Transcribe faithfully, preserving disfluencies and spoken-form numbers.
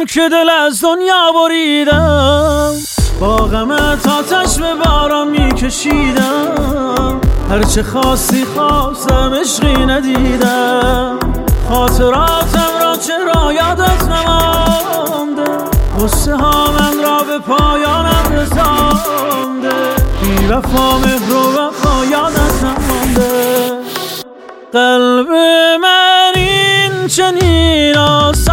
که دل از دنیا بریدم، با غمت آتش به باران میکشیدم، هرچه خواستی خواستم عشقی ندیدم، خاطراتم را چرا یادت نمانده، غصه ها من را به پایانم رسانده، بی وفا مهر و وفا یادت نمانده. قلب من این چنین آسان